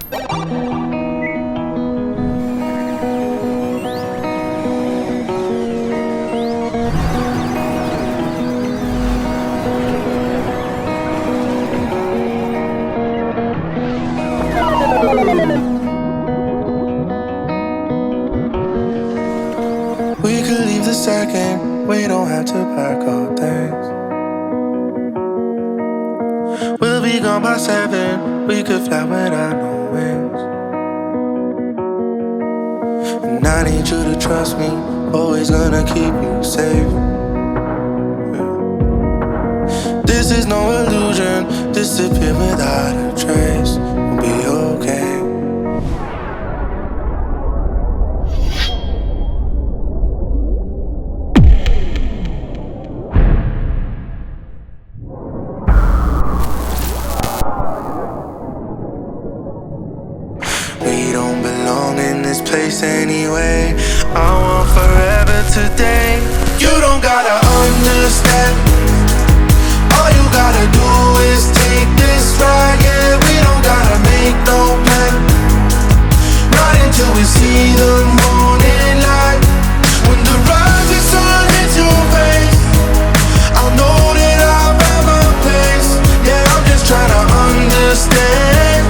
We could leave the second, we don't have to pack our things. We'll be gone by 7, we could fly without no wings. And I need you to trust me, always gonna keep you safe. This is no illusion, disappear without a trace. We'll be okay. We don't belong in this place anyway. I want forever today. You don't gotta understand. All you gotta do is take this ride. Yeah, we don't gotta make no plan. Ride until we see the morning light. When the rising sun hits your face, I'll know that I've found my place. Yeah, I'm just trying to understand.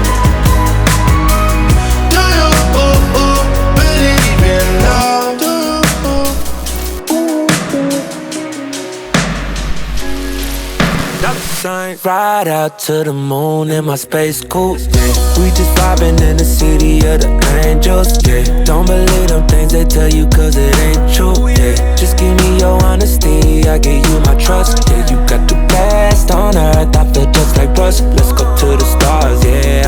Ride out to the moon in my space coupe, yeah. We just vibing in the city of the angels, yeah. Don't believe them things they tell you cause it ain't true, yeah. Just give me your honesty, I give you my trust, yeah. You got the best on earth, I feel just like Russ. Let's go to the stars, yeah.